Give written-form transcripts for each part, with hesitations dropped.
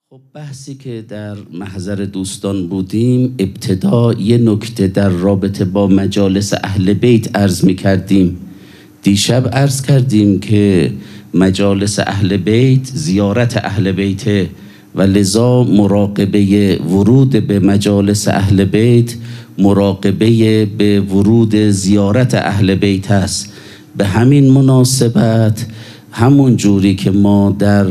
خب بحثی که در محضر دوستان بودیم، ابتدا یه نکته در رابطه با مجالس اهل بیت عرض می کردیم. دیشب عرض کردیم که مجالس اهل بیت زیارت اهل بیت و لذا مراقبه ورود به مجالس اهل بیت مراقبه به ورود زیارت اهل بیت است. به همین مناسبت همون جوری که ما در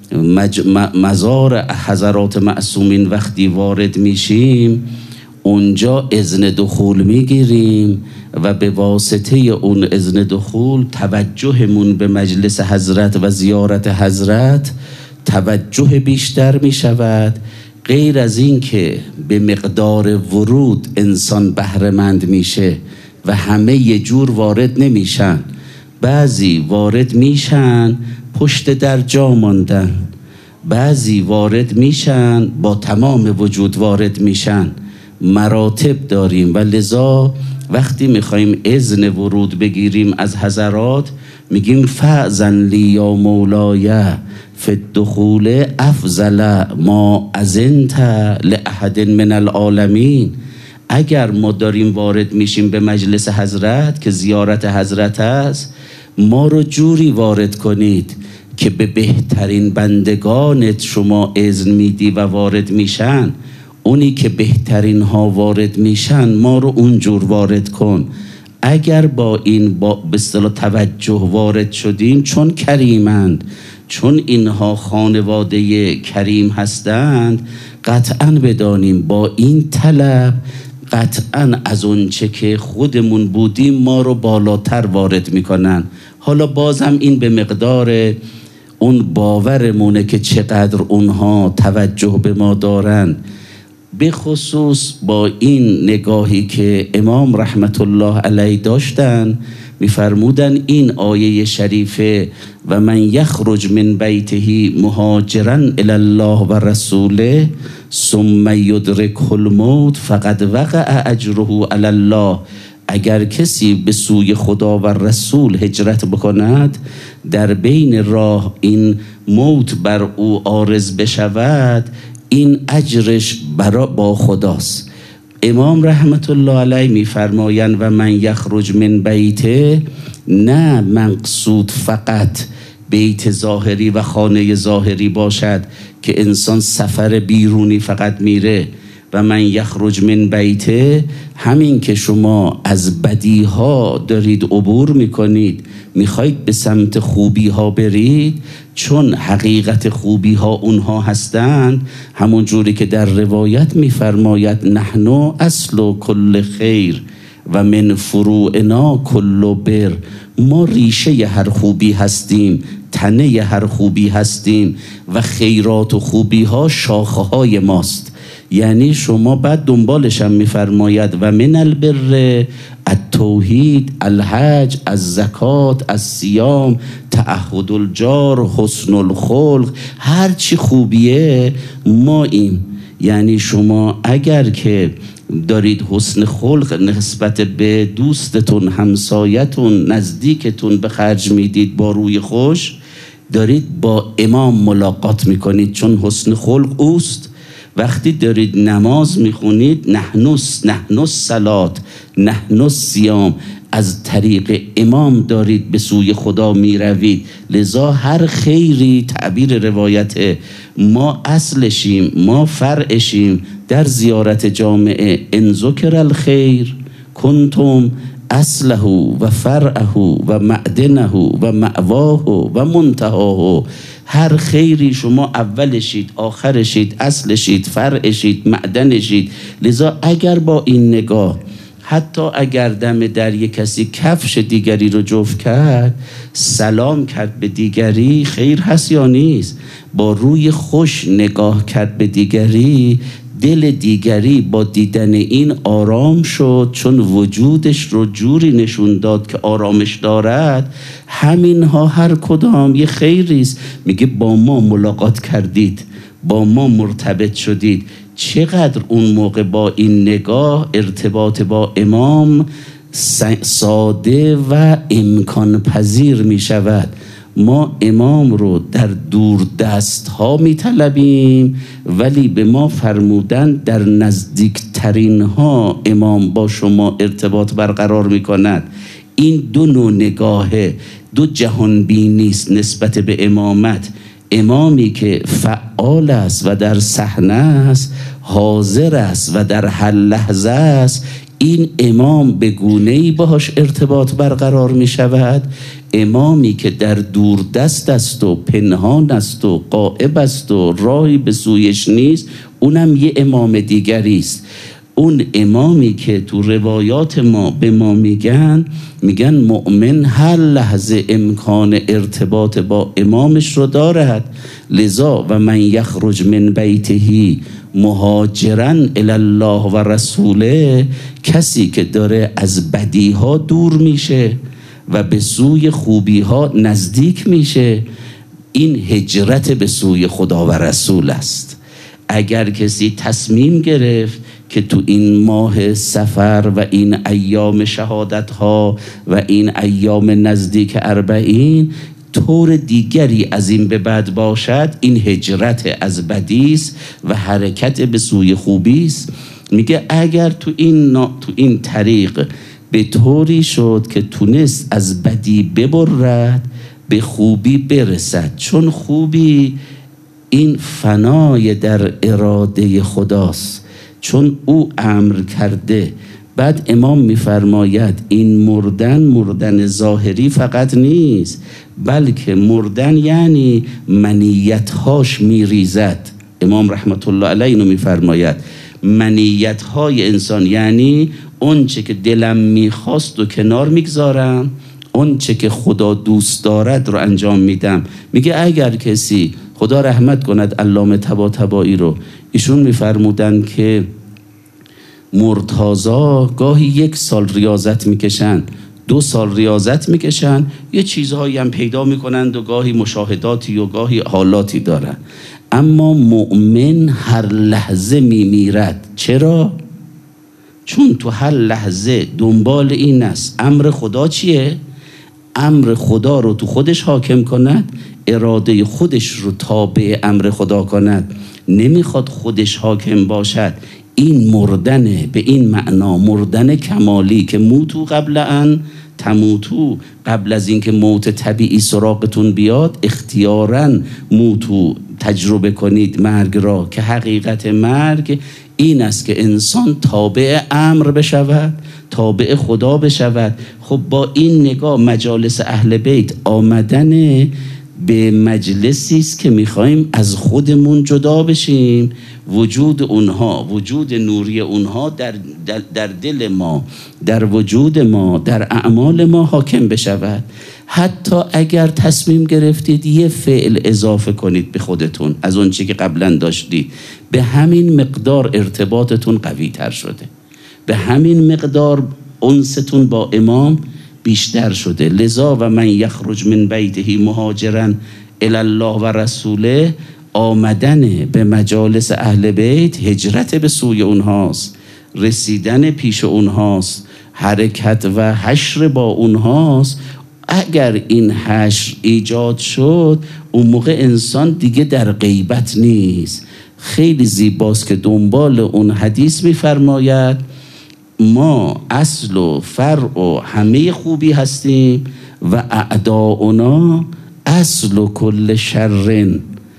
مزار حضرات معصومین وقتی وارد میشیم اونجا اذن دخول میگیریم و به واسطه اون اذن دخول توجهمون به مجلس حضرت و زیارت حضرت توجه بیشتر میشود. غیر از این که به مقدار ورود انسان بهره‌مند میشه و همه یه جور وارد نمیشن، بعضی وارد میشن پشت در جا ماندن، بعضی وارد میشن با تمام وجود وارد میشن. مراتب داریم و لذا وقتی میخوایم اذن ورود بگیریم از حضرات میگیم فأذن لی یا مولای فی الدخول افضل ما اذنت لأحد من العالمین. اگر ما داریم وارد میشیم به مجلس حضرت که زیارت حضرت است، ما رو جوری وارد کنید که به بهترین بندگانت شما اذن میدی و وارد میشن. اونی که بهترین ها وارد میشن ما رو اونجور وارد کن. اگر با این به اصطلاح توجه وارد شدیم، چون کریمند، چون اینها خانواده کریم هستند، قطعا بدانیم با این طلب قطعا از اون چه که خودمون بودیم ما رو بالاتر وارد میکنن. حالا بازم این به مقدار اون باورمونه که چقدر اونها توجه به ما دارن. به خصوص با این نگاهی که امام رحمت الله علیه داشتن، میفرمودن این آیه شریفه و من یخرج من بیته مهاجرا الی الله و رسوله ثم یدرکه الموت فقد وقع اجره علی الله. اگر کسی به سوی خدا و رسول هجرت بکند، در بین راه این موت بر او عارض بشود، این اجرش با خداست. امام رحمت الله علیه میفرمایند و من یخرج من بیته، نه منقصود فقط بیت ظاهری و خانه ظاهری باشد که انسان سفر بیرونی فقط میره. و من یخرج من بیته همین که شما از بدیها دارید عبور میکنید، میخواید به سمت خوبی ها برید، چون حقیقت خوبی ها اونها هستند. همون جوری که در روایت میفرماید نحن اصل کل خیر و من فروعنا کل بر. ما ریشه هر خوبی هستیم، تنه هر خوبی هستیم و خیرات و خوبی ها شاخه های ماست. یعنی شما بعد دنبالش هم میفرماید و من البر التوحید الحج الزکات الصیام تعهد الجار حسن الخلق. هر چی خوبیه ما این. یعنی شما اگر که دارید حسن خلق نسبت به دوستتون، همسایتون، نزدیکتون به خرج میدید، با روی خوش دارید با امام ملاقات میکنید، چون حسن خلق اوست. وقتی دارید نماز میخونید نحن الصلات نحن الصیام، از طریق امام دارید به سوی خدا میروید. لذا هر خیری، تعبیر روایت، ما اصلشیم، ما فرعشیم در زیارت جامعه. ان ذکر الخیر کنتم اصله و فرعه و معدنه و مأواه و منتهاه. هر خیری شما اولشید، آخرشید، اصلشید، فرعشید، معدنشید. لذا اگر با این نگاه، حتی اگر دم در یک کسی کفش دیگری رو جفت کرد، سلام کرد به دیگری، خیر هست یا نیست؟ با روی خوش نگاه کرد به دیگری، دل دیگری با دیدن این آرام شد، چون وجودش رو جوری نشون داد که آرامش دارد. همینها هر کدام یه خیریست. میگه با ما ملاقات کردید، با ما مرتبط شدید. چقدر اون موقع با این نگاه ارتباط با امام ساده و امکان پذیر می شود. ما امام رو در دور دست ها می طلبیم، ولی به ما فرمودن در نزدیکترین ها امام با شما ارتباط برقرار می کند. این دو نوع نگاهه، دو جهان بینی است نسبت به امامت. امامی که فعال است و در صحنه است، حاضر است و در هر لحظه است، این امام به گونه‌ای باهاش ارتباط برقرار می شود. امامی که در دور دست است و پنهان است و غائب است و راهی به سویش نیست، اونم یه امام دیگری است. اون امامی که تو روایات ما به ما میگن مؤمن هر لحظه امکان ارتباط با امامش رو دارد. لذا و من یخرج من بیته مهاجرا الی الله و رسوله، کسی که داره از بدیها دور میشه و به سوی خوبیها نزدیک میشه، این هجرت به سوی خدا و رسول است. اگر کسی تصمیم گرفت که تو این ماه سفر و این ایام شهادت ها و این ایام نزدیک 40 طور دیگری از این به بعد باشد، این هجرت از بدی است و حرکت به سوی خوبی است. میگه اگر تو این طریق به طوری شد که تونست از بدی ببرد به خوبی برسد، چون خوبی این فنای در اراده خداست، چون او امر کرده. بعد امام میفرماید این مردن ظاهری فقط نیست، بلکه مردن یعنی منیت‌هاش میریزد. امام رحمت الله علیه اینو میفرماید، منیت‌های انسان یعنی اون چه که دلم میخواست و کنار میگذارم، اون چه که خدا دوست دارد رو انجام میدم. میگه اگر کسی، خدا رحمت کند علامه طباطبایی رو، ایشون میفرمودن که مرتضی گاهی 1 سال ریاضت میکشن، 2 سال ریاضت میکشن، یه چیزهایی هم پیدا میکنند و گاهی مشاهداتی و گاهی حالاتی دارن، اما مؤمن هر لحظه میمیرد. چرا؟ چون تو هر لحظه دنبال این است امر خدا چیه؟ امر خدا رو تو خودش حاکم کند، اراده خودش رو تابع امر خدا کند، نمیخواد خودش حاکم باشد. این مردنه، به این معنا مردن کمالی که موتو قبل ان تموتو، قبل از اینکه موت طبیعی سراغتون بیاد اختیاراً موتو تجربه کنید مرگ را، که حقیقت مرگ این است که انسان تابع امر بشود، تابع خدا بشود. خب با این نگاه مجالس اهل بیت آمدن به مجلسی است که میخوایم از خودمون جدا بشیم، وجود اونها، وجود نوری اونها در دل ما، در وجود ما، در اعمال ما حاکم بشود. حتی اگر تصمیم گرفتید یه فعل اضافه کنید به خودتون از اون چی که قبلا داشتید، به همین مقدار ارتباطتون قوی تر شده، به همین مقدار انستون با امام بیشتر شده. لذا و من یخرج من بیته مهاجرا الی الله و رسوله، آمدن به مجالس اهل بیت هجرت به سوی اونهاست، رسیدن پیش اونهاست، حرکت و حشر با اونهاست. اگر این حشر ایجاد شد، اون موقع انسان دیگه در غیبت نیست. خیلی زیباست که دنبال اون حدیث میفرماید ما اصل و فرع و همه خوبی هستیم و اعداؤنا اصل و کل شرن،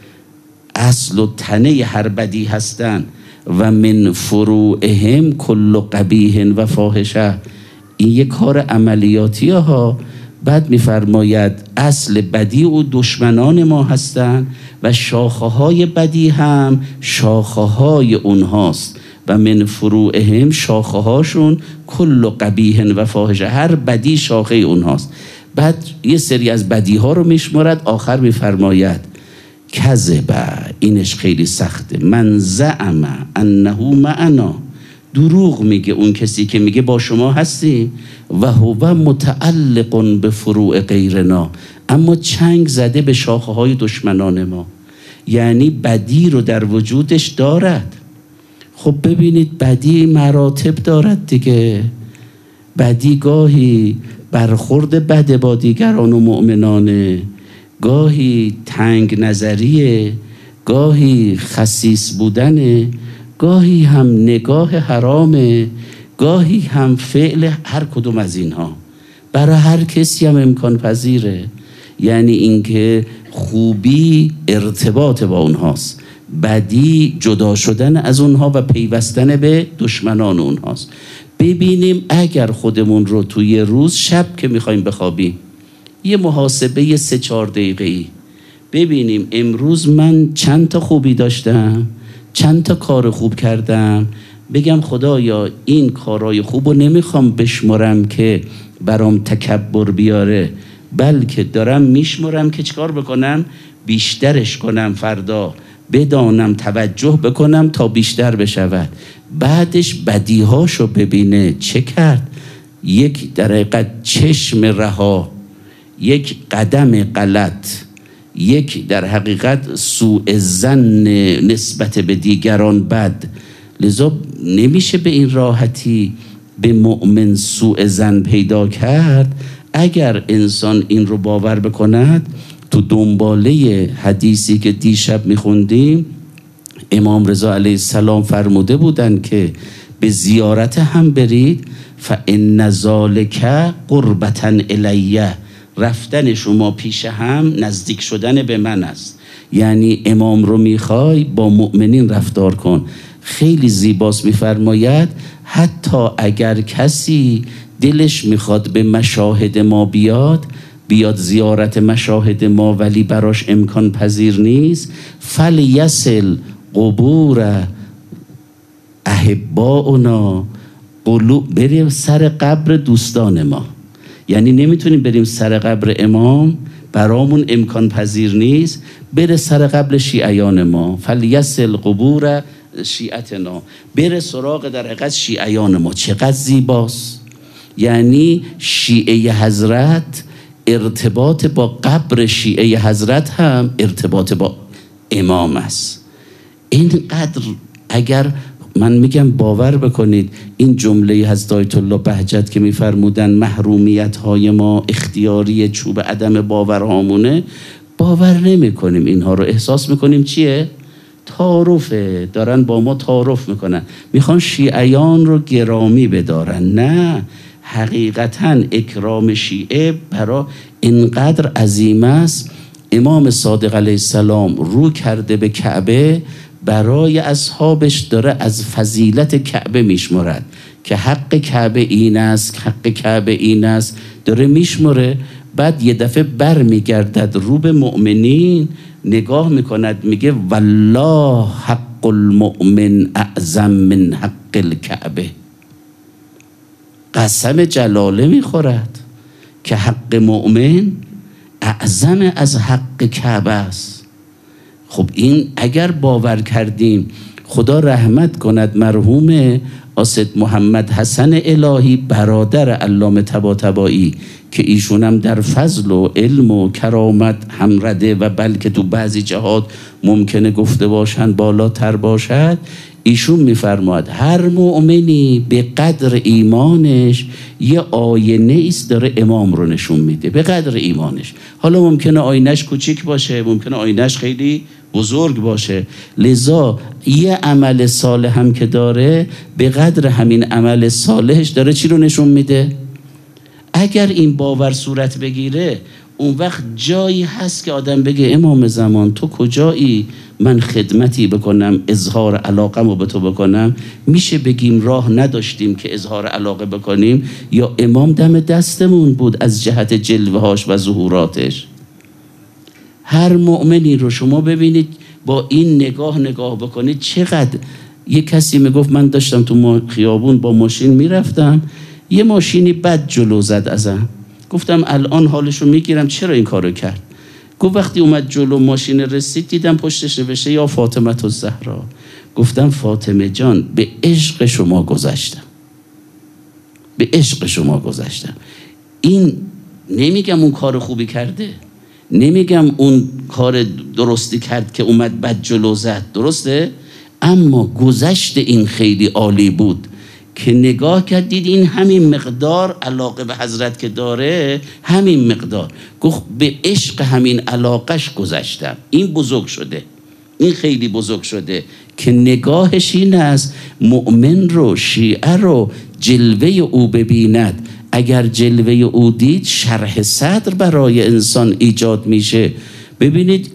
اصل و تنه هر بدی هستن و من فروعهم کل قبیح و فاحشه. این یک کار عملیاتی ها. بعد میفرماید اصل بدی و دشمنان ما هستن و شاخه های بدی هم شاخه های اونهاست و من فروعهم، شاخه هاشون کل قبیح و فاحشه، هر بدی شاخه اونهاست. بعد یه سری از بدی ها رو میشمارد، آخر میفرماید کذبه، اینش خیلی سخته، من زعم انه معنا، دروغ میگه اون کسی که میگه با شما هستیم، و هو متعلق به فروع غیرنا، اما چنگ زده به شاخه های دشمنان ما، یعنی بدی رو در وجودش دارد. خب ببینید بدی مراتب دارد دیگه، بدی گاهی برخورد بد با دیگران و مؤمنانه، گاهی تنگ نظریه، گاهی خسیس بودنه، گاهی هم نگاه حرامه، گاهی هم فعل هر کدوم از اینها. برای هر کسی هم امکان پذیره. یعنی اینکه خوبی ارتباط با اونهاست، بدی جدا شدن از اونها و پیوستن به دشمنان اونهاست. ببینیم اگر خودمون رو توی روز، شب که میخوایم بخوابیم، یه محاسبه 3-4 دقیقه‌ای ببینیم امروز من چند تا خوبی داشتم، چند تا کار خوب کردم. بگم خدایا این کارهای خوب رو نمیخوام بشمرم که برام تکبر بیاره، بلکه دارم میشمرم که چیکار بکنم؟ بیشترش کنم، فردا بدانم توجه بکنم تا بیشتر بشود. بعدش بدیهاشو ببینه چه کرد. یک در حقیقت چشم رها، یک قدم غلط، یک در حقیقت سوء ظن نسبت به دیگران بد. لذا نمیشه به این راحتی به مؤمن سوء ظن پیدا کرد. اگر انسان این رو باور بکند، تو دنباله حدیثی که دیشب میخوندیم امام رضا علیه السلام فرموده بودن که به زیارت هم برید، فإن ذلک قربة الیه، رفتن شما پیش هم نزدیک شدن به من است. یعنی امام رو میخوای با مؤمنین رفتار کن. خیلی زیباست، میفرماید حتی اگر کسی دلش میخواد به مشاهد ما بیاد زیارت مشاهد ما، ولی براش امکان پذیر نیست، فلیصل قبور احباؤنا، بریم سر قبر دوستان ما. یعنی نمیتونیم بریم سر قبر امام، برامون امکان پذیر نیست، بره سر قبر شیعیان ما، فلیصل قبور شیعتنا، بره سراغ در حقیقت شیعیان ما. چقدر زیباست. یعنی شیعه حضرت ارتباط با قبر شیعه حضرت هم ارتباط با امام است. اینقدر اگر من میگم باور بکنید، این جمله حضرت آیت الله بهجت که میفرمودن محرومیت های ما اختیاری چوب عدم باورهامونه، باور نمی کنیم اینها رو. احساس میکنیم چیه؟ تعارفه، دارن با ما تعارف میکنن، میخوان شیعیان رو گرامی بدارن. نه، حقیقتا اکرام شیعه برای اینقدر عظیم است. امام صادق علیه السلام رو کرده به کعبه، برای اصحابش داره از فضیلت کعبه میشمرد که حق کعبه این است، حق کعبه این است، داره میشمره. بعد یه دفعه بر میگردد رو به مؤمنین، نگاه میکند، میگه والله حق المؤمن اعظم من حق الکعبه. قسم جلاله میخورد که حق مؤمن اعظم از حق کعبه است. خب این اگر باور کردیم، خدا رحمت کند مرحوم آسد محمد حسن الهی برادر علامه طباطبایی که ایشونم در فضل و علم و کرامت هم رده و بلکه تو بعضی جهات ممکنه گفته باشند بالاتر باشد. ایشون میفرماد هر مؤمنی به قدر ایمانش یه آینه ایست داره امام رو نشون میده، به قدر ایمانش. حالا ممکنه آینش کوچیک باشه، ممکنه آینش خیلی بزرگ باشه، لذا یه عمل صالح هم که داره به قدر همین عمل صالحش داره چی رو نشون میده. اگر این باور صورت بگیره، اون وقت جایی هست که آدم بگه امام زمان تو کجایی، من خدمتی بکنم، اظهار علاقم رو به تو بکنم. میشه بگیم راه نداشتیم که اظهار علاقه بکنیم، یا امام دم دستمون بود از جهت جلوهاش و ظهوراتش. هر مؤمنی رو شما ببینید با این نگاه بکنید چقدر. یه کسی میگفت من داشتم تو خیابون با ماشین میرفتم، یه ماشینی بد جلو زد ازم، گفتم الان حالشو میگیرم چرا این کارو کرد. گفت وقتی اومد جلو ماشین رسید دیدم پشتش نوشته یا فاطمه الزهرا. گفتم فاطمه جان به عشق شما گذشتم، به عشق شما گذشتم. این نمیگم اون کار خوبی کرده، نمیگم اون کار درستی کرد که اومد بد جلو زد، درسته، اما گذشت این خیلی عالی بود. که نگاه کرد دید این همین مقدار علاقه به حضرت که داره، همین مقدار، گفت به عشق همین علاقش گذشتم. این بزرگ شده، این خیلی بزرگ شده که نگاهش این است مؤمن رو، شیعه رو جلوه او ببیند. اگر جلوه او دید شرح صدر برای انسان ایجاد میشه. ببینید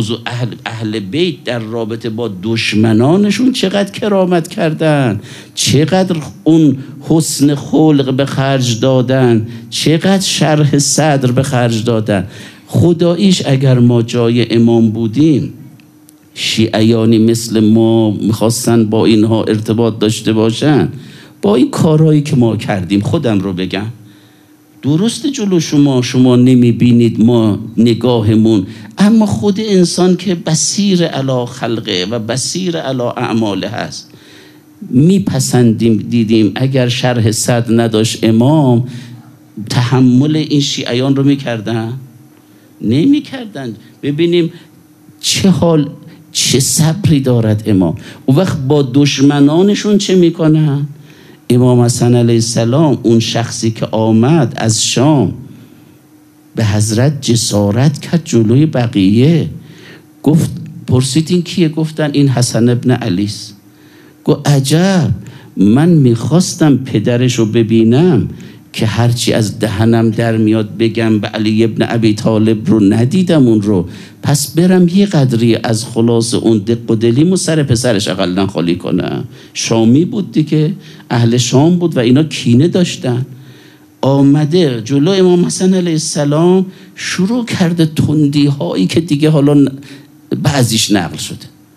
اهل بیت در رابطه با دشمنانشون چقدر کرامت کردن، چقدر اون حسن خلق به خرج دادن، چقدر شرح صدر به خرج دادن. خداییش اگر ما جای امام بودیم، شیعیانی مثل ما میخواستن با اینها ارتباط داشته باشن، با این کارهایی که ما کردیم، خودم رو بگم، درست جلو شما نمیبینید ما نگاهمون، اما خود انسان که بصیر علی خلقه و بصیر علی اعماله هست، میپسندیم. دیدیم اگر شرح صدر نداشت امام، تحمل این شیعیان رو میکردن؟ نمیکردن. ببینیم چه حال، چه صبری دارد امام. اون وقت با دشمنانشون چه میکنن؟ امام حسن علیه السلام، اون شخصی که آمد از شام به حضرت جسارت کرد جلوی بقیه، گفت پرسید این کیه؟ گفتن این حسن ابن علیست. گفت عجب، من میخواستم پدرش رو ببینم که هرچی از دهنم در میاد بگم به علی ابن ابی طالب، رو ندیدم اون رو، پس برم یه قدری از خلاص اون دق و دلیم و سر پسرش اقلن خالی کنم. شامی بود دیگه، اهل شام بود و اینا کینه داشتن. آمده جلو امام حسن علیه السلام شروع کرده تندی هایی که دیگه حالا بعضیش نقل شده.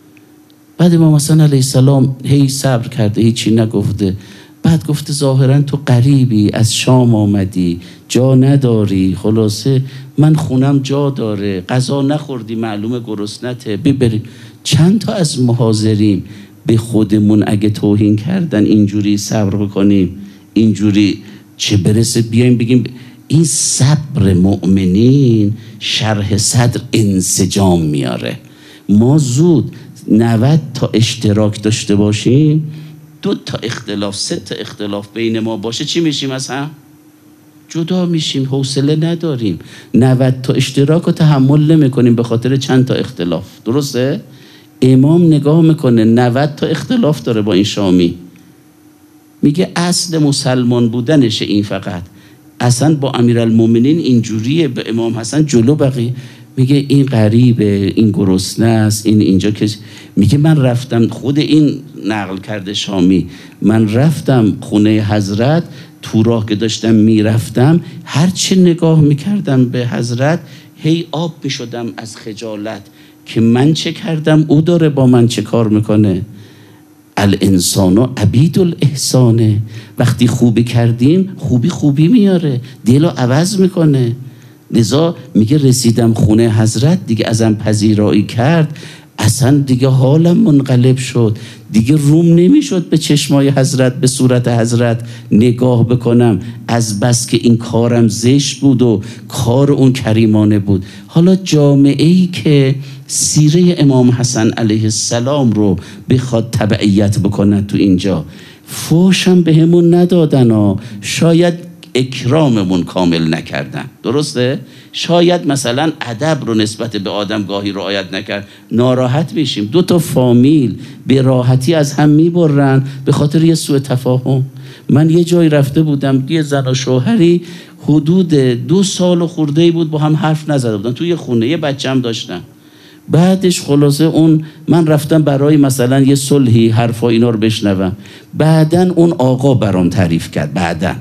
بعد امام حسن علیه السلام هی صبر کرده، هیچی نگفته. بعد گفته ظاهرا تو غریبی، از شام آمدی، جا نداری، خلاصه من خونم جا داره، غذا نخوردی، معلومه گرسنته، ببریم. چند تا از محاضرین به خودمون اگه توهین کردن اینجوری صبر بکنیم، اینجوری چه برسه بیایم بگیم این صبر مؤمنین شرح صدر انسجام میاره. ما زود 90 تا اشتراک داشته باشیم، 2 تا اختلاف، 3 تا اختلاف بین ما باشه، چی میشیم؟ از هم جدا میشیم، حوصله نداریم. 90 تا اشتراک رو تحمل نمیکنیم به خاطر چند تا اختلاف. درسته؟ امام نگاه میکنه 90 تا اختلاف داره با این شامی، میگه اصل مسلمان بودنشه این، فقط اصلا با امیرالمومنین اینجوریه، به امام حسن جلو بقیه میگه این غریبه، این گرسنه است، این اینجا که میگه من رفتم، خود این نقل کرده شامی، من رفتم خونه حضرت، تو راه که داشتم میرفتم هر چه نگاه میکردم به حضرت هی آب میشدم از خجالت که من چه کردم، او داره با من چه کار میکنه. الانسان عبید الاحسانه، وقتی خوبی کردیم خوبی میاره، دلو عوض میکنه. لذا میگه رسیدم خونه حضرت دیگه ازم پذیرایی کرد، اصلا دیگه حالم منقلب شد، دیگه روم نمیشد به چشمای حضرت، به صورت حضرت نگاه بکنم، از بس که این کارم زشت بود و کار اون کریمانه بود. حالا جامعه‌ای که سیره امام حسن علیه السلام رو بخواد تبعیت بکنه، تو اینجا فوشم به همون ندادن ها، شاید اکراممون کامل نکردن، درسته؟ شاید مثلا ادب رو نسبت به آدم گاهی رعایت نکرد، ناراحت میشیم. 2 تا فامیل به راحتی از هم میبرن به خاطر یه سوء تفاهم. من یه جایی رفته بودم، یه زن و شوهری حدود 2 سال خورده بود با هم حرف نزده بودن، توی خونه یه بچه هم داشتن. بعدش خلاصه اون من رفتم برای مثلا یه صلحی حرفا اینا رو بشنوم، بعدن اون آقا برام تعریف کرد، بعدن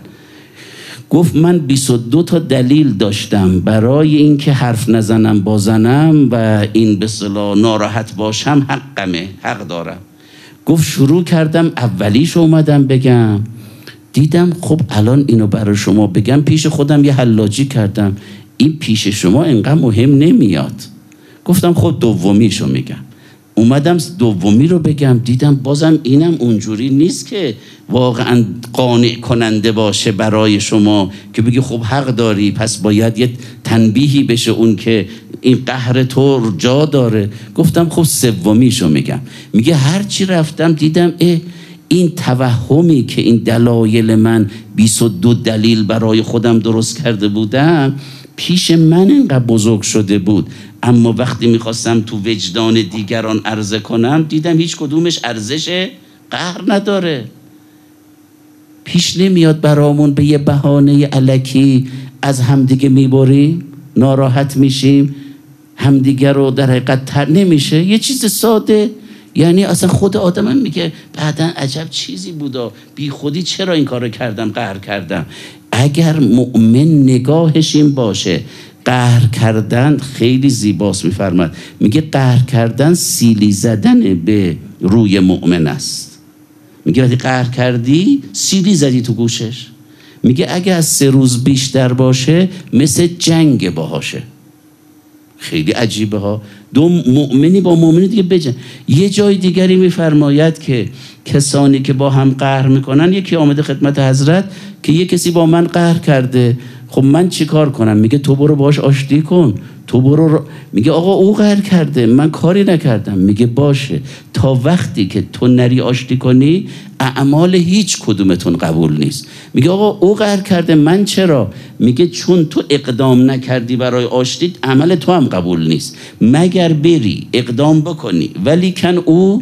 گفت من 22 تا دلیل داشتم برای این که حرف نزنم با زنم و این به اصطلاح ناراحت باشم، حقمه، حق دارم. گفت شروع کردم، اولیش اومدم بگم، دیدم خب الان اینو برای شما بگم پیش خودم یه حلاجی کردم، این پیش شما انقدر مهم نمیاد. گفتم خب دومیشو میگم. اومدم دومی رو بگم، دیدم بازم اینم اونجوری نیست که واقعا قانع کننده باشه برای شما که بگی خب حق داری، پس باید یه تنبیهی بشه اون که این قهر تو جا داره. گفتم خب سومیشو میگم. میگه هرچی رفتم دیدم این توهمی که این دلایل من 22 دلیل برای خودم درست کرده بودم پیش من اینقدر بزرگ شده بود، اما وقتی میخواستم تو وجدان دیگران عرضه کنم دیدم هیچ کدومش ارزش قهر نداره. پیش نمیاد برامون به یه بهانه الکی از همدیگه میبریم، ناراحت میشیم، همدیگه رو در حقیقت نمیشه یه چیز ساده. یعنی اصلا خود آدم میگه بعدن عجب چیزی بودا، بی خودی چرا این کارو کردم، قهر کردم. اگر مؤمن نگاهش این باشه، قهر کردن خیلی زیباست، میفرماد میگه قهر کردن سیلی زدن به روی مؤمن است. میگه وقتی قهر کردی سیلی زدی تو گوشش. میگه اگه از 3 روز بیشتر باشه مثل جنگ باهاشه. خیلی عجیبه ها، دو مؤمنی با مؤمنی دیگه بجنگ. یه جای دیگری میفرماید که کسانی که با هم قهر میکنن، یکی آمده خدمت حضرت که یه کسی با من قهر کرده، خب من چی کار کنم؟ میگه تو برو باش آشتی کن، تو برو میگه آقا او قهر کرده من کاری نکردم. میگه باشه، تا وقتی که تو نری آشتی کنی اعمال هیچ کدومتون قبول نیست. میگه آقا او قهر کرده من چرا؟ میگه چون تو اقدام نکردی برای آشتی، عمل تو هم قبول نیست مگر بری اقدام بکنی، ولی کن او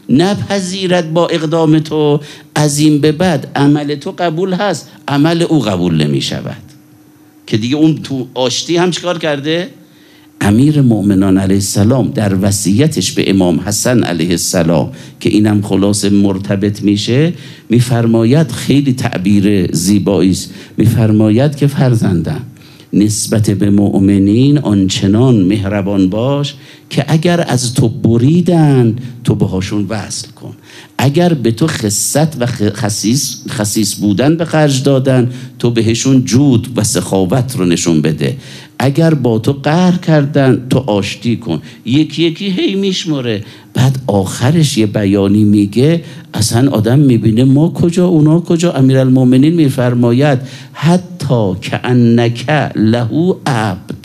نپذیرد با اقدام تو، از این به بعد عمل تو قبول هست، عمل او قبول نمی شود. که دیگه اون تو آشتی هم چیکار کرده؟ امیر مؤمنان علیه السلام در وصیتش به امام حسن علیه السلام که اینم خلاصه مرتبط میشه، میفرماید خیلی تعبیر زیبایی است، میفرماید که فرزندم نسبت به مؤمنین آنچنان مهربان باش که اگر از تو بریدن تو بهاشون وصل کن، اگر به تو خست و خسیس بودن به خرج دادن تو بهشون جود و سخاوت رو نشون بده، اگر با تو قهر کردن تو آشتی کن. یکی یکی هی میشمره، بعد آخرش یه بیانی میگه اصلا آدم میبینه ما کجا اونا کجا. امیرالمومنین میفرماید حتی کأنک له عبد،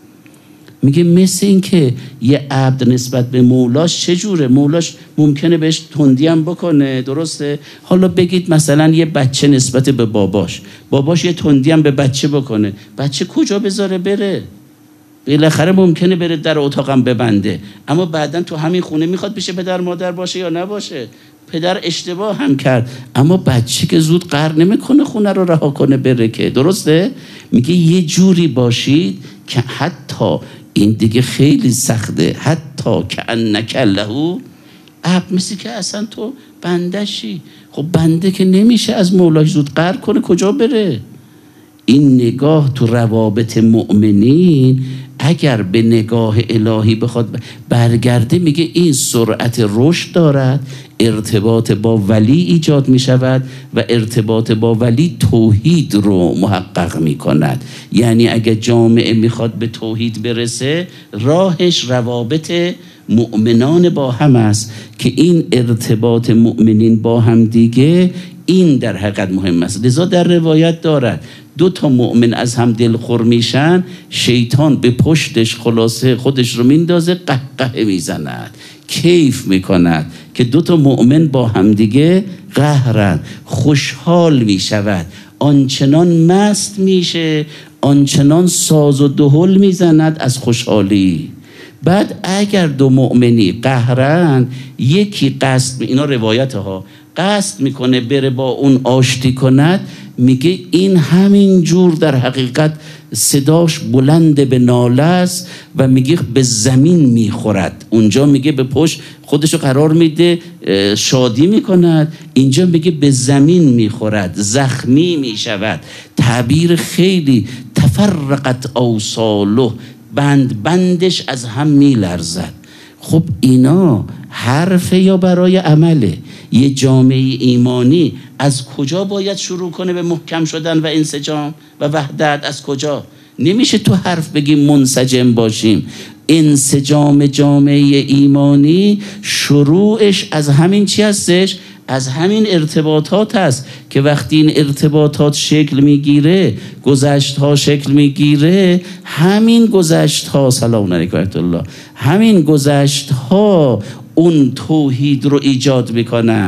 میگه مثل این که یه عبد نسبت به مولاش چجوره؟ مولاش ممکنه بهش تندی هم بکنه، درسته؟ حالا بگید مثلا یه بچه نسبت به باباش یه تندی هم به بچه بکنه، بچه کجا بذاره بره؟ بالاخره ممکنه بره در اتاقم ببنده، اما بعدن تو همین خونه میخواد بشه پدر مادر باشه یا نباشه. پدر اشتباه هم کرد، اما بچه که زود قهر نمیکنه خونه رو رها کنه بره که، درسته؟ میگه یه جوری باشید که حتی این دیگه خیلی سخته، حتی که انک له عبد، مثل که اصلا تو بندشی. خب بنده که نمیشه از مولاش زود قهر کنه، کجا بره؟ این نگاه تو روابط مؤمنین اگر به نگاه الهی بخواد برگرده، میگه این سرعت رشد دارد، ارتباط با ولی ایجاد می شود و ارتباط با ولی توحید رو محقق می کند. یعنی اگر جامعه میخواد به توحید برسه، راهش روابط مؤمنان با هم است که این ارتباط مؤمنین با هم دیگه این در حقیقت مهم است. لذا در روایت دارد 2 مؤمن از هم دلخور میشن، شیطان به پشتش خلاصه خودش رو میندازه، قهقه میزند، کیف میکند که 2 مؤمن با هم دیگه قهرن، خوشحال میشود، آنچنان مست میشه، آنچنان ساز و دهل میزند از خوشحالی. بعد اگر 2 مؤمنی قهرن، یکی قصد، اینا روایت ها، قصد میکنه بره با اون آشتی کند، میگه این همین جور در حقیقت صداش بلند به ناله است و میگه به زمین میخورد. اونجا میگه به پشت خودشو قرار میده شادی میکند، اینجا میگه به زمین میخورد، زخمی میشود. تعبیر خیلی تفرقت اوصاله، بندش از هم میلرزد. خب اینا حرفه یا برای عمله؟ یه جامعه ایمانی از کجا باید شروع کنه به محکم شدن و انسجام و وحدت؟ از کجا؟ نمیشه تو حرف بگیم منسجم باشیم. انسجام جامعه ایمانی شروعش از همین چی هستش؟ از همین ارتباطات هست که وقتی این ارتباطات شکل میگیره، گذشت ها شکل میگیره، همین گذشت ها، سلام علیکم و رحمت الله، همین گذشت ها اون توحید رو ایجاد میکند.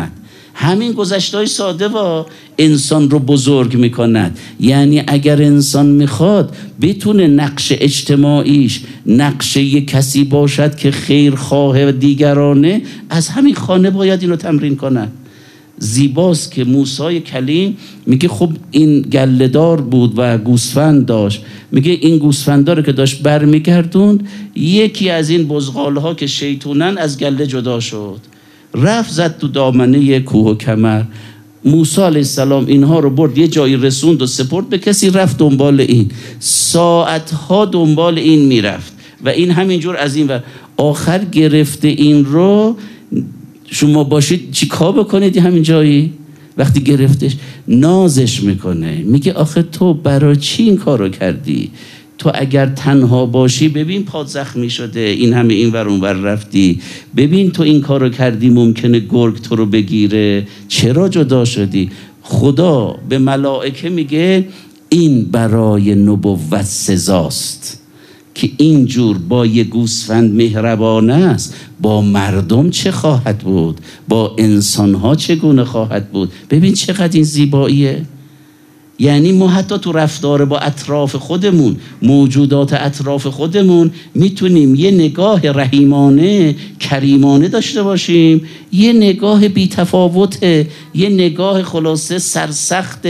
همین گذشته‌های ساده انسان رو بزرگ میکند. یعنی اگر انسان میخواد بتونه نقش اجتماعیش نقش یک کسی باشد که خیرخواه و دیگرانه، از همین خانه باید اینو تمرین کند. زیباست که موسی کلیم میگه خب این گله‌دار بود و گوسفند داشت، میگه این گوسفندار که داشت برمیگردوند، یکی از این بزغال‌ها که شیطونن از گله جدا شد، رفت زد تو دامنه کوه و کمر. موسی علیه السلام اینها رو برد یه جایی رسوند و سپرد به کسی، رفت دنبال این، ساعتها دنبال این میرفت و این همینجور از این و آخر گرفته این رو. شما باشید چی کار بکنید همین جایی؟ وقتی گرفتش نازش میکنه، میگه آخه تو برای چی این کار رو کردی؟ تو اگر تنها باشی ببین پات زخمی شده، این همه این ور اون ور رفتی، ببین تو این کار رو کردی ممکنه گرگ تو رو بگیره، چرا جدا شدی؟ خدا به ملائکه میگه این برای نبوت سزاست که اینجور با یه گوسفند مهربانه است، با مردم چه خواهد بود، با انسانها چگونه خواهد بود. ببین چقدر این زیباییه. یعنی ما حتی تو رفتار با اطراف خودمون، موجودات اطراف خودمون، میتونیم یه نگاه رحیمانه کریمانه داشته باشیم، یه نگاه بی‌تفاوته، یه نگاه خلاصه سرسخت،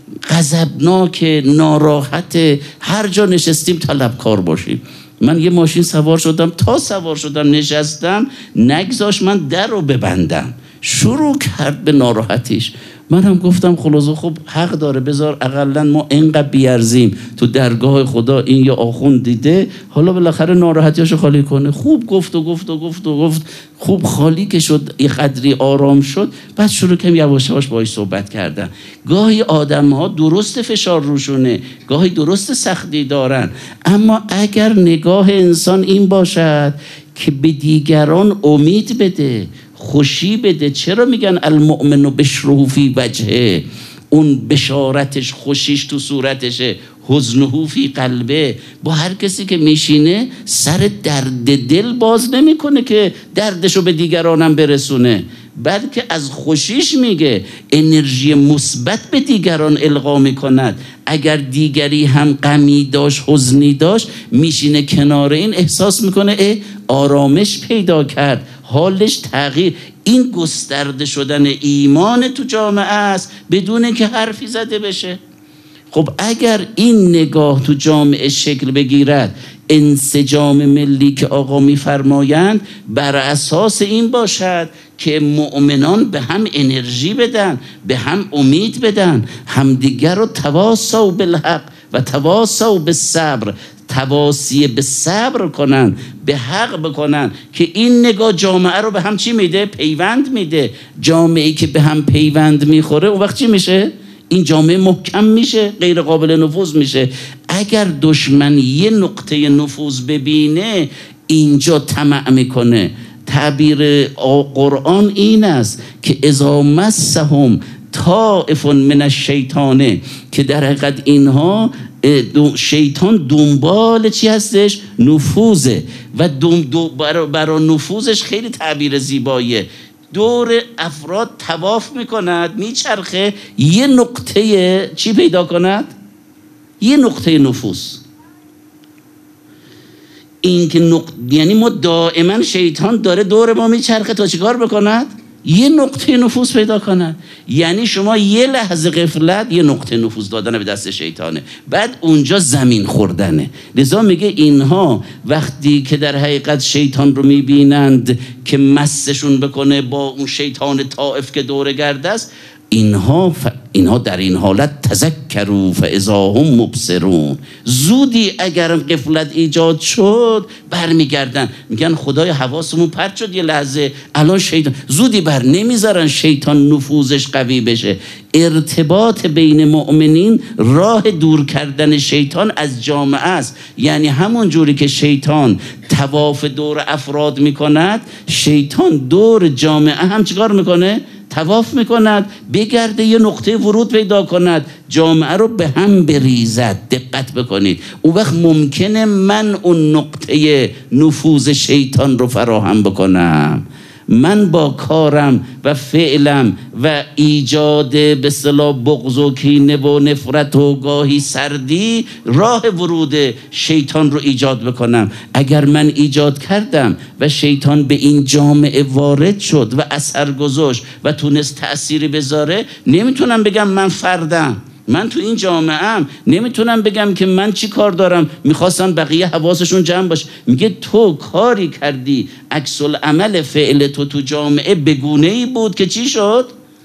غضبناک، ناراحت، هر جا نشستیم طلبکار باشیم. من یه ماشین سوار شدم، تا سوار شدم نشستم نگذاش من در رو ببندم، شروع کرد به ناراحتیش. من هم گفتم خلاصه خب حق داره، بذار اقلا ما اینقدر بیارزیم تو درگاه خدا، این یا آخوند دیده، حالا بالاخره ناراحتیاشو خالی کنه. خوب گفت و گفت و گفت و گفت، خوب خالی که شد، یه قدری آرام شد، بعد شروع کردم یواش یواش باهاش صحبت کردن. گاهی آدم‌ها درست فشار روشونه، گاهی درست سختی دارن، اما اگر نگاه انسان این باشد که به دیگران امید بده، خوشی بده. چرا میگن المؤمن بشره فی وجهه؟ اون بشارتش، خوشیش تو صورتشه، حزنه فی قلبه. با هر کسی که میشینه سر درد دل باز نمیکنه که دردشو به دیگرانم برسونه، بلکه از خوشیش میگه، انرژی مثبت به دیگران القا میکند. اگر دیگری هم غمی داشت، حزنی داشت، میشینه کنار این، احساس میکنه آرامش پیدا کرد، حالش تغییر. این گسترده شدن ایمان تو جامعه است بدون که حرفی زده بشه. خب اگر این نگاه تو جامعه شکل بگیرد، انسجام ملی که آقا میفرمایند بر اساس این باشد که مؤمنان به هم انرژی بدن، به هم امید بدن، همدیگر رو تواصوا بالحق و تواصوا بالصبر، تواصیه به صبر کنن، به حق بکنن، که این نگاه جامعه رو به هم چی میده؟ پیوند میده. جامعه‌ای که به هم پیوند میخوره اون وقت چی میشه؟ این جامعه محکم میشه، غیر قابل نفوذ میشه. اگر دشمن یه نقطه نفوذ ببینه اینجا طمع میکنه. تعبیر قرآن این است که اذا مسهم طائف من الشیطان، که در حقیقت اینها شیطان دنبال چی هستش؟ نفوذه و برای نفوذش خیلی تعبیر زیباییه. دور افراد طواف میکند، میچرخه، یه نقطه چی پیدا کند؟ یه نقطه نفوذ. این که یعنی ما دائما شیطان داره دور ما میچرخه تا چیکار بکند؟ یه نقطه نفوذ پیدا کنن. یعنی شما یه لحظه غفلت، یه نقطه نفوذ دادن به دست شیطانه، بعد اونجا زمین خوردنه. لذا میگه اینها وقتی که در حقیقت شیطان رو میبینند که مسشون بکنه با اون شیطان طائف که دوره گرده است، اینها در این حالت تذکروا فاذا هم مبصرون، زودی اگر غفلت ایجاد شد برمیگردن، میگن خدای حواسمون پرت شد یه لحظه، الان شیطان، زودی بر نمیذارن شیطان نفوذش قوی بشه. ارتباط بین مؤمنین راه دور کردن شیطان از جامعه است. یعنی همون جوری که شیطان طواف دور افراد میکند، شیطان دور جامعه هم چیکار میکنه؟ طواف میکند، بگرده یه نقطه ورود پیدا کند، جامعه رو به هم بریزد. دقت بکنید، اون وقت ممکنه من اون نقطه نفوذ شیطان رو فراهم بکنم. من با کارم و فعلم و ایجاد به اصطلاح بغض و کینه و نفرت و گاهی سردی راه ورود شیطان رو ایجاد بکنم. اگر من ایجاد کردم و شیطان به این جامعه وارد شد و اثر گذاشت و تونست تأثیری بذاره، نمیتونم بگم من فردم، من تو این جامعه ام، نمیتونم بگم که من چی کار دارم میخواستم بقیه حواسشون جمع باشه. میگه تو کاری کردی، عکس العمل فعل تو جامعه بگونه ای بود که چی شد؟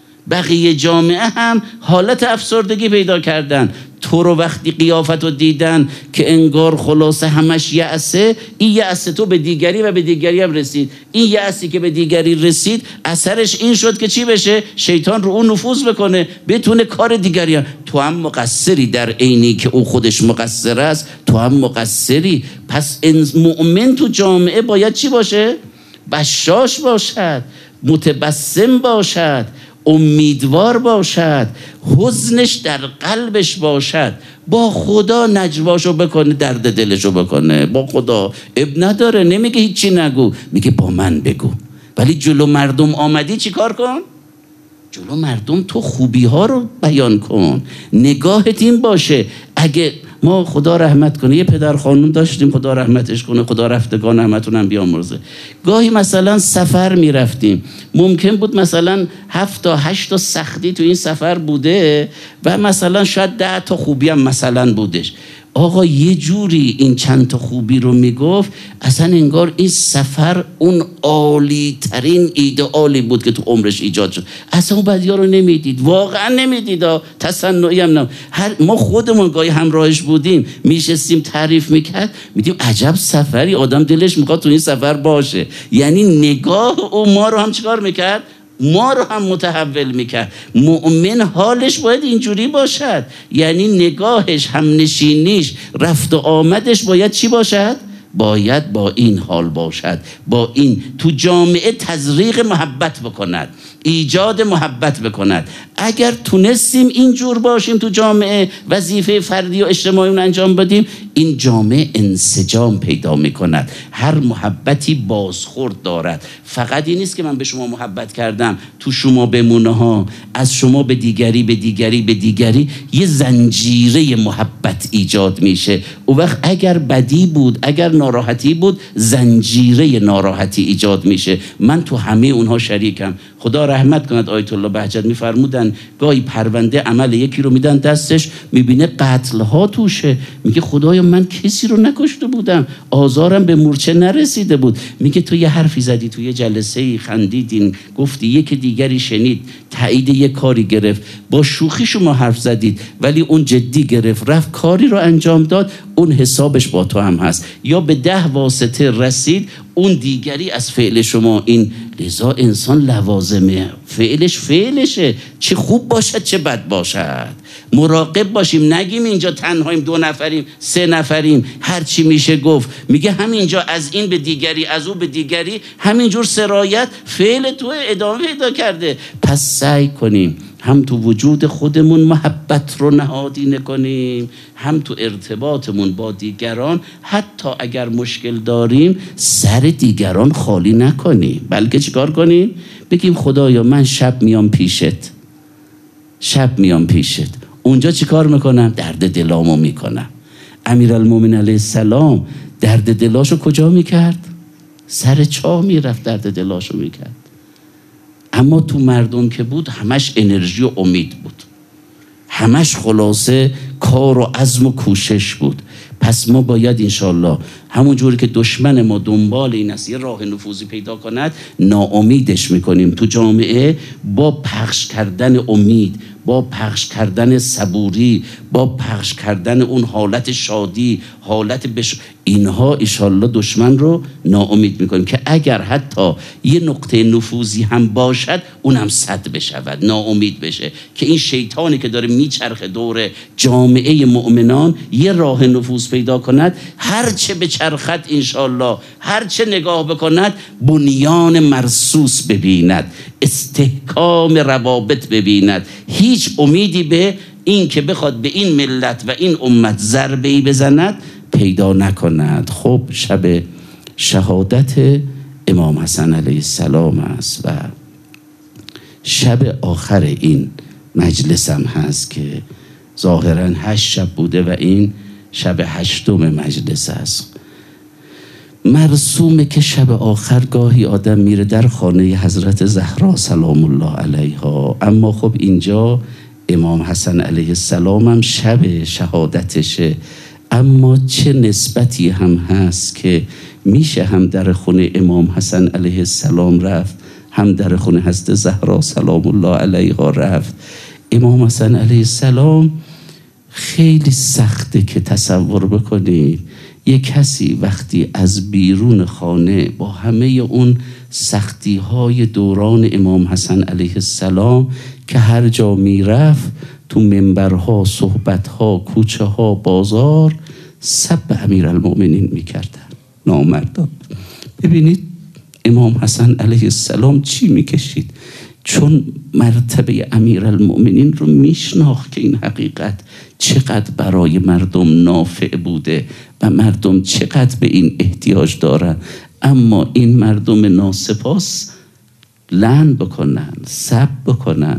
بقیه جامعه هم حالت افسردگی پیدا کردن. تو رو وقتی قیافت رو دیدن که انگار خلاصه همش یأسه، این یأس تو به دیگری و به دیگری هم رسید. این یأسی که به دیگری رسید اثرش این شد که چی بشه؟ شیطان رو اون نفوذ بکنه، بتونه کار دیگری هم. تو هم مقصری در عینی که او خودش مقصر است، تو هم مقصری. پس مؤمن تو جامعه باید چی باشه؟ بشاش باشد، متبسم باشد، امیدوار باشد، حزنش در قلبش باشد، با خدا نجواشو بکنه، درد دلشو بکنه با خدا. اب نداره، نمیگه هیچی نگو، میگه با من بگو. ولی جلو مردم آمدی چی کار کن؟ جلو مردم تو خوبی ها رو بیان کن، نگاهت این باشه. اگه ما خدا رحمت کنه یه پدر خانوم داشتیم، خدا رحمتش کنه، خدا رفتگان رحمتونم بیامرزه، گاهی مثلا سفر میرفتیم، ممکن بود مثلا 7 تا 8 تا سختی تو این سفر بوده و مثلا شاید 10 تا خوبی هم مثلا بودش. آقا یه جوری این چند تا خوبی رو میگفت اصلا انگار این سفر اون عالی ترین ایدئالی بود که تو عمرش ایجاد شد. اصلا اون بدیا رو نمیدید، واقعا نمیدید، تصنعی هم نه. ما خودمون گاهی همراهش بودیم، میشستیم تعریف میکرد، میدیم عجب سفری، آدم دلش میخواد تو این سفر باشه. یعنی نگاه او ما رو هم چیکار میکرد؟ ما رو هم متحول میکرد. مؤمن حالش باید اینجوری باشد، یعنی نگاهش، همنشینیش، رفت و آمدش باید چی باشد؟ باید با این حال باشد، با این تو جامعه تزریق محبت بکند، ایجاد محبت بکند. اگر تونستیم اینجور باشیم تو جامعه، وظیفه فردی و اجتماعی رو انجام بدیم، این جامعه انسجام پیدا میکند. هر محبتی بازخورد دارد. فقط این نیست که من به شما محبت کردم تو شما بمونه ها، از شما به دیگری به دیگری به دیگری یه زنجیره محبت ایجاد میشه. اون وقت اگر بدی بود، اگر ناراحتی بود، زنجیره ناراحتی ایجاد میشه. من تو همه اونها شریکم. خدا رحمت کند آیت الله بهجت میفرمودن گاهی پرونده عمل یکی رو میدن دستش، میبینه قتل ها توشه، میگه خدایا من کسی رو نکشته بودم، آزارم به مورچه نرسیده بود. میگه تو یه حرفی زدی، تو یه جلسه‌ای خندیدین، گفتی، یک دیگری شنید، تایید یه کاری گرفت، با شوخی شما حرف زدید ولی اون جدی گرفت، رفت کاری رو انجام داد، اون حسابش با تو هم هست. یا به 10 واسطه رسید، اون دیگری از فعل شما این. لذا انسان لوازمه فعلش فعلشه، چه خوب باشد چه بد باشد. مراقب باشیم، نگیم اینجا تنهاییم، 2 نفریم 3 نفریم، هر چی میشه گفت. میگه همینجا از این به دیگری، از او به دیگری، همینجور سرایت فعل تو ادامه پیدا کرده. پس سعی کنیم هم تو وجود خودمون محبت رو نهادینه کنیم، هم تو ارتباطمون با دیگران، حتی اگر مشکل داریم سر دیگران خالی نکنیم، بلکه چیکار کنیم؟ بگیم خدایا من شب میام پیشت، شب میام پیشت، اونجا چیکار میکنم؟ درد دلامو میکنم. امیرالمومنین علیه السلام درد دلاشو کجا میکرد؟ سر چاه میرفت درد دلاشو میکرد. اما تو مردم که بود همش انرژی و امید بود، همش خلاصه کار و عزم و کوشش بود. پس ما باید انشالله همون جوری که دشمن ما دنبال این است یه راه نفوذی پیدا کند، ناامیدش میکنیم تو جامعه با پخش کردن امید، با پخش کردن صبوری، با پخش کردن اون حالت شادی، حالت اینها انشالله دشمن رو ناامید میکنیم که اگر حتی یه نقطه نفوذی هم باشد اونم سد بشود، ناامید بشه، که این شیطانی که داره میچرخه دور جامعه مؤمنان یه راه نفوذ پیدا کند، هرچه به چرخت انشالله، هرچه نگاه بکند بنیان مرصوص ببیند، استحکام روابط ببیند، هیچ امیدی به این که بخواد به این ملت و این امت ضربه‌ای بزند پیدا نکند. خب شب شهادت امام حسن علیه السلام است و شب آخر این مجلس هم هست که ظاهراً 8 شب بوده و این شب 8م مجلس است. مرسومه که شب آخر گاهی آدم میره در خانه حضرت زهرا سلام الله علیها، اما خب اینجا امام حسن علیه السلام هم شب شهادتشه، اما چه نسبتی هم هست که میشه هم در خونه امام حسن علیه السلام رفت، هم در خونه حضرت زهرا سلام الله علیها رفت. امام حسن علیه السلام خیلی سخته که تصور بکنید یک کسی وقتی از بیرون خانه با همه اون سختی های دوران امام حسن علیه السلام که هر جا میرفت تو منبرها، صحبتها، کوچه ها، بازار سب امیرالمؤمنین میکردن، نامردان. ببینید امام حسن علیه السلام چی میکشید، چون مرتبه امیرالمؤمنین رو میشناخت که این حقیقت چقدر برای مردم نافع بوده و مردم چقدر به این احتیاج دارن، اما این مردم ناسپاس لعن بکنن، سب بکنن،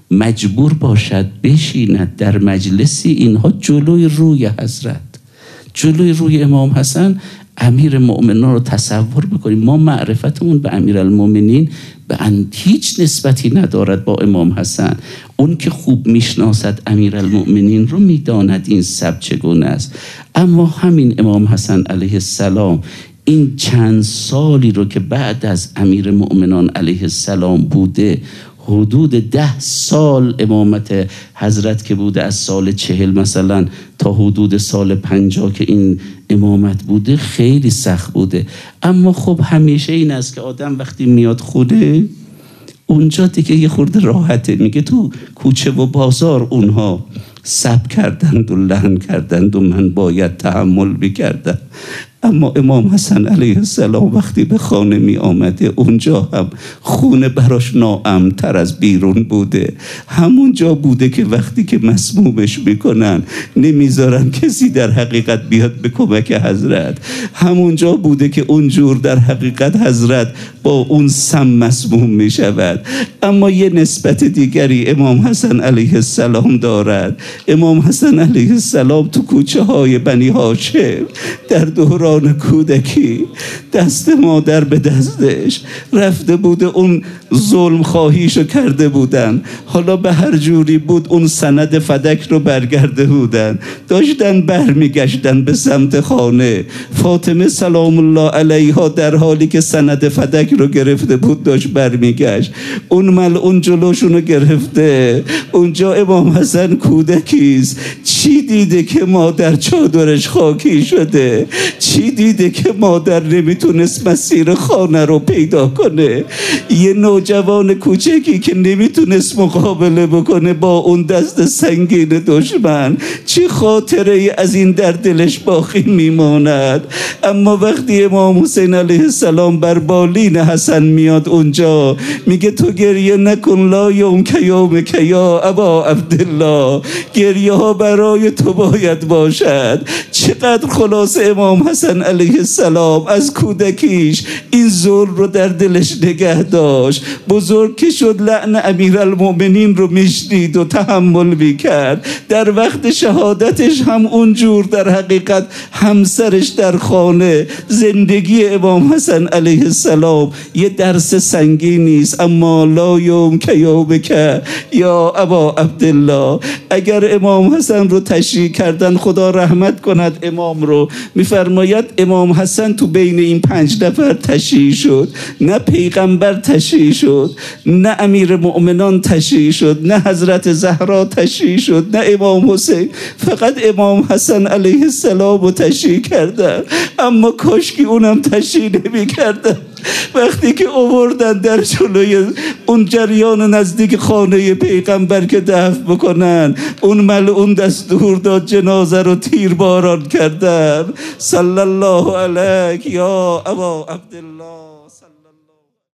مجبور باشد بشیند در مجلسی اینها جلوی روی حضرت، جلوی روی امام حسن امیر مؤمنان رو تصور بکنیم. ما معرفتمون به امیرالمؤمنین به هیچ نسبتی ندارد با امام حسن. اون که خوب میشناسد امیرالمؤمنین رو میداند این سب چگونه است. اما همین امام حسن علیه السلام این چند سالی رو که بعد از امیر مؤمنان علیه السلام بوده، حدود 10 سال امامت حضرت که بوده، از سال 40 مثلا تا حدود سال 50 که این امامت بوده، خیلی سخت بوده. اما خب همیشه این است که آدم وقتی میاد خونه اونجا دیگه یه خورده راحته، میگه تو کوچه و بازار اونها سب کردند و لعن کردند و من باید تحمل میکردم. اما امام حسن علیه السلام وقتی به خانه می آمده اونجا هم خونه براش ناامن‌تر از بیرون بوده. همونجا بوده که وقتی که مسمومش میکنن نمیذارن کسی در حقیقت بیاد به کمک حضرت، همونجا بوده که اونجور در حقیقت حضرت با اون سم مسموم میشود. اما یه نسبت دیگری امام حسن علیه السلام دارد. امام حسن علیه السلام تو کوچه های بنی هاشم در دوران کودکی دست مادر به دستش رفته بوده، اون ظلم خواهیشو کرده بودن، حالا به هر جوری بود اون سند فدک رو برگرده بودن، داشتن برمیگشتن به سمت خانه. فاطمه سلام الله علیها در حالی که سند فدک رو گرفته بود داشت برمیگشت، اون ملعون جلوشونو گرفته. اونجا امام حسن کودکیست، چی دیده که مادر چادرش خاکی شده، چی دیده که مادر نمیتونست مسیر خانه رو پیدا کنه، یه نوجوان کوچکی که نمیتونست مقابله بکنه با اون دست سنگین دشمن، چی خاطره از این در دلش باقی میماند. اما وقتی امام حسین علیه السلام بر بالین حسن میاد اونجا میگه تو گریه نکن، لا یوم که یوم که یا ابا عبدالله، گریه ها برای تو باید باشد. چقدر خلاص امام حسن علیه السلام از کودکیش این ظلم رو در دلش نگه داشت، بزرگ که شد لعن امیرالمؤمنین رو میشنید و تحمل میکرد. در وقت شهادتش هم اونجور در حقیقت همسرش در خانه. زندگی امام حسن علیه السلام یه درس سنگینی است، اما لا یوم که یوم که یا ابا عبدالله. اگر امام حسن رو تشریح کردن، خدا رحمت کند امام رو، میفرماید امام حسن تو بین این 5 نفر تشییع شد، نه پیغمبر تشییع شد، نه امیر مؤمنان تشییع شد، نه حضرت زهرا تشییع شد، نه امام حسین، فقط امام حسن علیه السلام رو تشییع کردن. اما کاشکی اونم تشییع نمی کردن. وقتی که آوردن در جلوی اون جریان نزدیک خانه پیغمبر که دفن بکنن، اون ملعون دستور داد جنازه رو تیرباران کردن. صلی الله علیک یا ابا عبدالله.